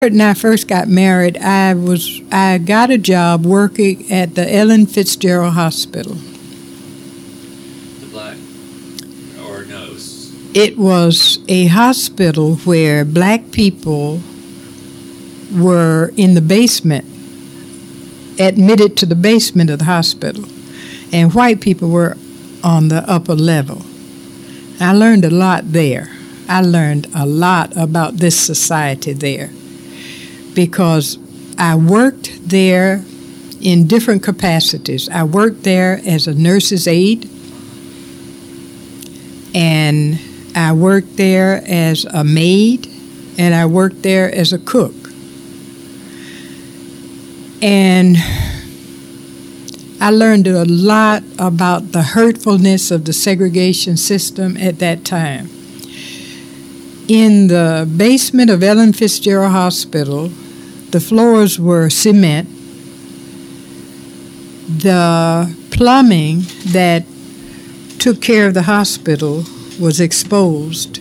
When I first got married, I got a job working at the Ellen Fitzgerald Hospital. The black or nose? It was a hospital where black people were in the basement, admitted to the basement of the hospital, and white people were on the upper level. I learned a lot there. I learned a lot about this society there because I worked there in different capacities. I worked there as a nurse's aide, and I worked there as a maid, and I worked there as a cook. And I learned a lot about the hurtfulness of the segregation system at that time. In the basement of Ellen Fitzgerald Hospital, the floors were cement. The plumbing that took care of the hospital was exposed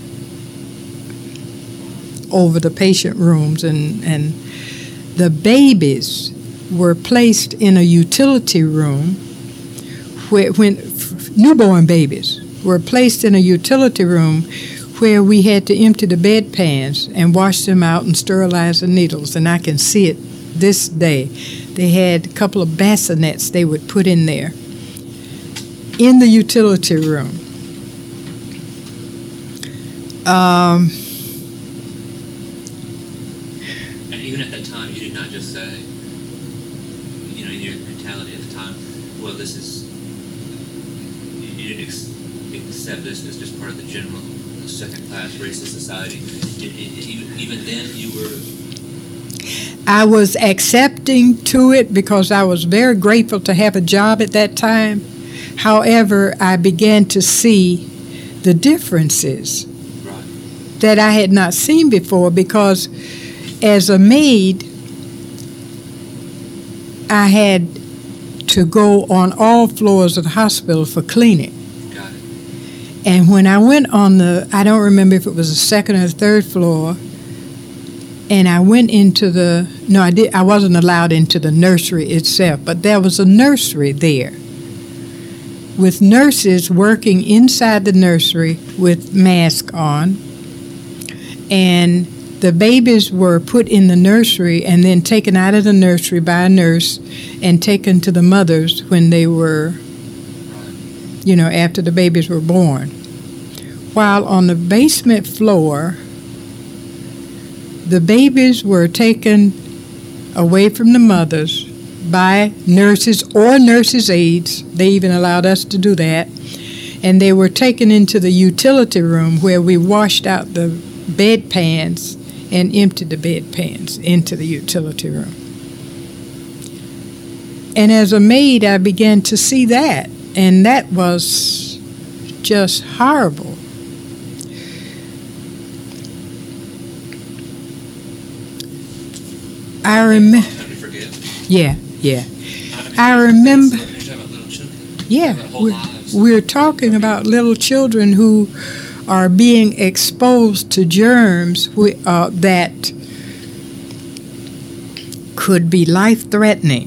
over the patient rooms, and the babies were placed in a utility room when newborn babies were placed in a utility room where we had to empty the bedpans and wash them out and sterilize the needles, and I can see it this day. They had a couple of bassinets they would put in there in the utility room. And even at that time, you did not just say, in your mentality at the time, well, this is, you didn't accept this as just part of the general second-class racist society. Even then, you were... I was accepting to it because I was very grateful to have a job at that time. However, I began to see the differences that I had not seen before, because as a maid, I had to go on all floors of the hospital for cleaning. Got it. And when I went on I don't remember if it was the second or third floor, and I went into I wasn't allowed into the nursery itself, but there was a nursery there with nurses working inside the nursery with masks on, and the babies were put in the nursery and then taken out of the nursery by a nurse and taken to the mothers when they were, after the babies were born. While on the basement floor, the babies were taken away from the mothers by nurses or nurses' aides. They even allowed us to do that. And they were taken into the utility room where we washed out the bedpans and emptied the bedpans into the utility room. And as a maid, I began to see that, and that was just horrible. I remember. Yeah. I remember. Yeah, we're talking about little children who are being exposed to germs that could be life-threatening.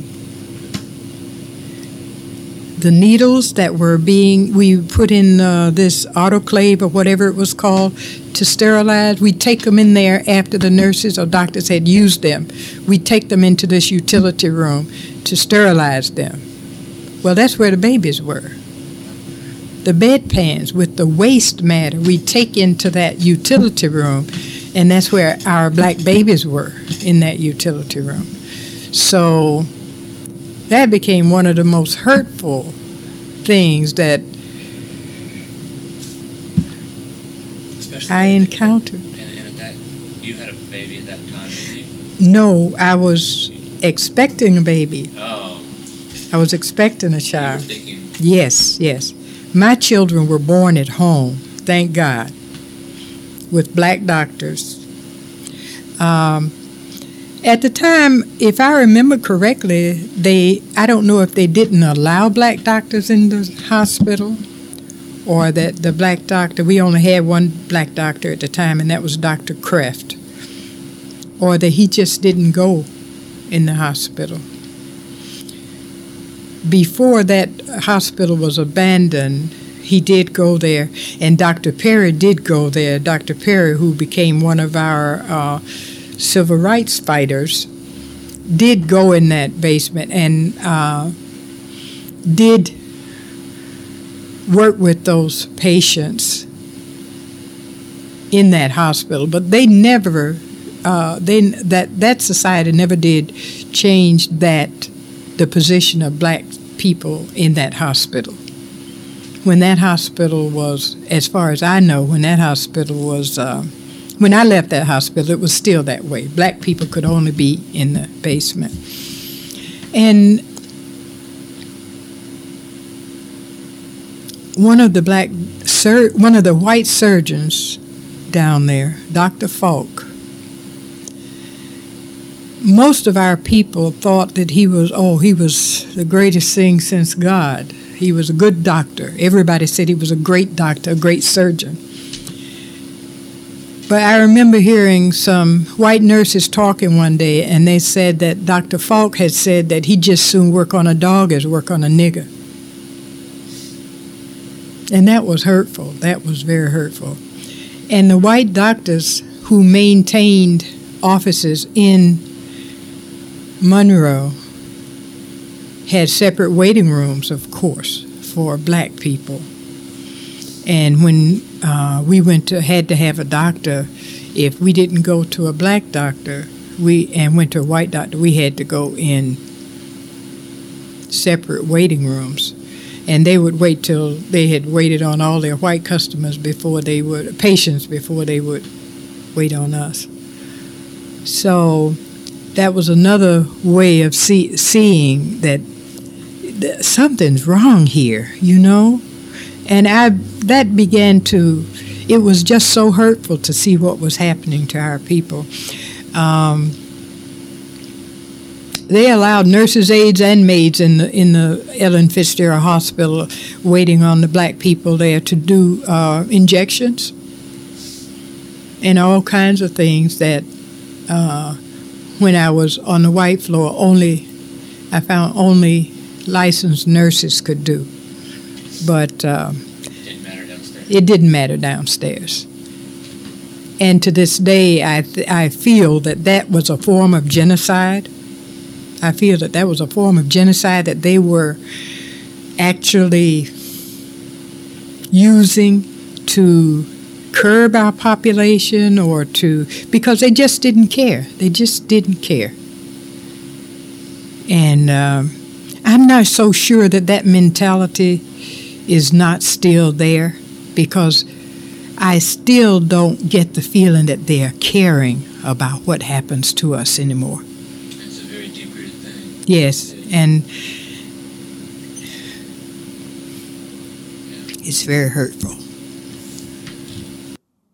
The needles that we put in this autoclave or whatever it was called to sterilize, we take them in there after the nurses or doctors had used them. We take them into this utility room to sterilize them. Well, that's where the babies were. The bedpans with the waste matter we take into that utility room, and that's where our black babies were, in that utility room. So that became one of the most hurtful things that I encountered. And at you had a baby at that time, didn't you? No, I was expecting a baby. Oh. I was expecting a child. You were thinking. Yes. My children were born at home, thank God, with black doctors. At the time, if I remember correctly, I don't know if they didn't allow black doctors in the hospital, or that the black doctor, we only had one black doctor at the time, and that was Dr. Kreft. or that he just didn't go in the hospital. Before that hospital was abandoned, he did go there, and Dr. Perry did go there. Dr. Perry, who became one of our civil rights fighters, did go in that basement and did work with those patients in that hospital. But they never, that society never did change the position of black people in that hospital. When that hospital was, as far as I know, when that hospital was, when I left that hospital, it was still that way. Black people could only be in the basement. And one of the white surgeons down there, Dr. Falk, most of our people thought that he was the greatest thing since God. He was a good doctor. Everybody said he was a great doctor, a great surgeon. But I remember hearing some white nurses talking one day, and they said that Dr. Falk had said that he'd just soon work on a dog as work on a nigger. And that was hurtful. That was very hurtful. And the white doctors who maintained offices in Monroe had separate waiting rooms, of course, for black people. And when we had to have a doctor, if we didn't go to a black doctor and went to a white doctor, we had to go in separate waiting rooms. And they would wait till they had waited on all their white patients before they would wait on us. So that was another way of seeing that something's wrong here, you know? And it was just so hurtful to see what was happening to our people. They allowed nurses, aides, and maids in the Ellen Fitzgerald Hospital waiting on the black people there to do injections and all kinds of things that when I was on the white floor, I found only licensed nurses could do. But it didn't matter downstairs. And to this day, I feel that was a form of genocide. I feel that was a form of genocide that they were actually using to curb our population because they just didn't care. They just didn't care. And I'm not so sure that mentality is not still there, because I still don't get the feeling that they're caring about what happens to us anymore. It's a very deep-rooted thing. Yes, and it's very hurtful.